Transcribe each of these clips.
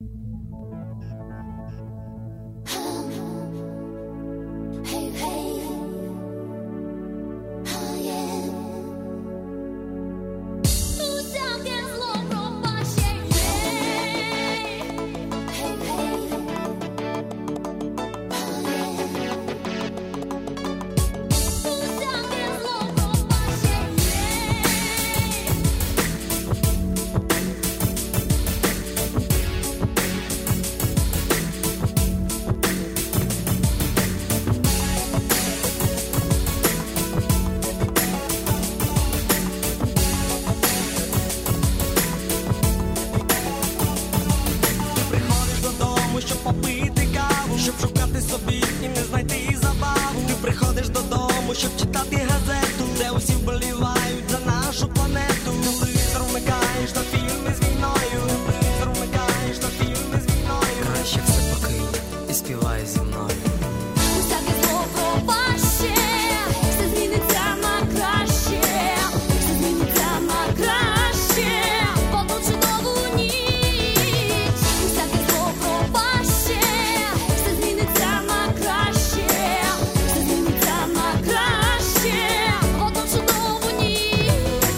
Щоб попити каву, щоб шукати собі і не знайти забаву. Ти приходиш додому, щоб читати газету, де усі вболівають за нашу планету. Телевізор вмикаєш на фільми з війною. Телевізор вмикаєш на фільми з війною. Краще все покинь і співай зі мною. Усяке зло пропаще, все зміниться на краще, все зміниться на краще, в одну чудову ніч. Усяке зло пропаще, все зміниться на краще, все зміниться на краще, в одну чудову ніч.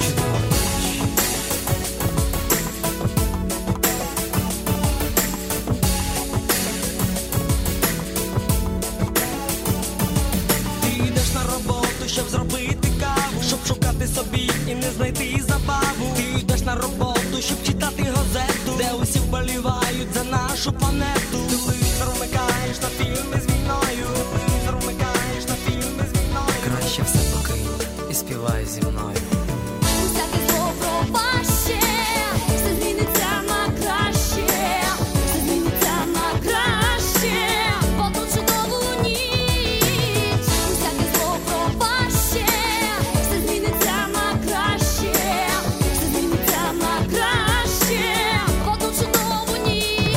Ти йдеш на роботу, щоб зробити каву, щоб шукати собі і не знайти забаву. Ти йдеш на роботу, щоб читати газету, де усі вболівають за нашу планету. Телевізор вмикаєш на фільми з війною. Телевізор вмикаєш на фільми з війною. Краще все покинь і співай зі мною. Усяке зло пропаще, все зміниться на краще, все зміниться на краще, в одну чудову ніч. Усяке зло пропаще, все зміниться на краще, все зміниться на краще, в одну чудову ніч.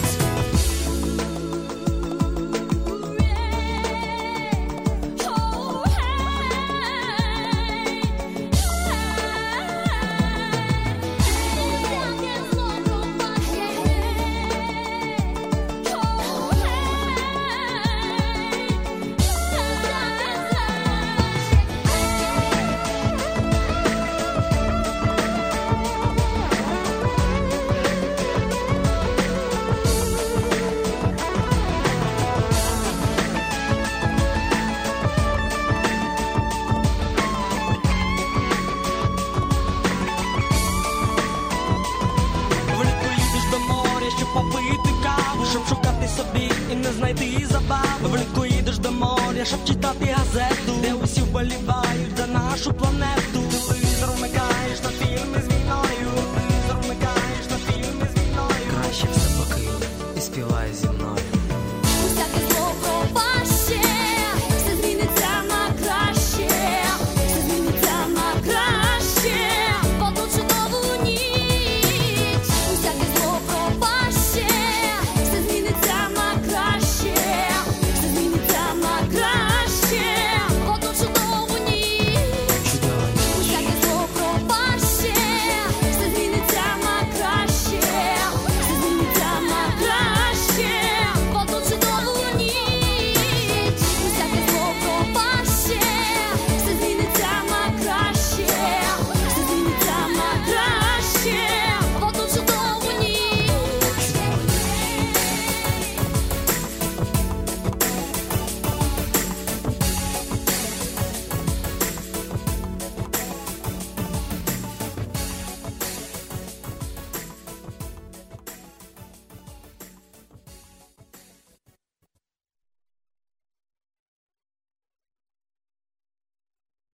Влітку їдеш до моря, щоб попити каву, щоб шукати собі і не знайти забаву. Влітку їдеш до моря, щоб читати газету, де усі вболівають за нашу планету.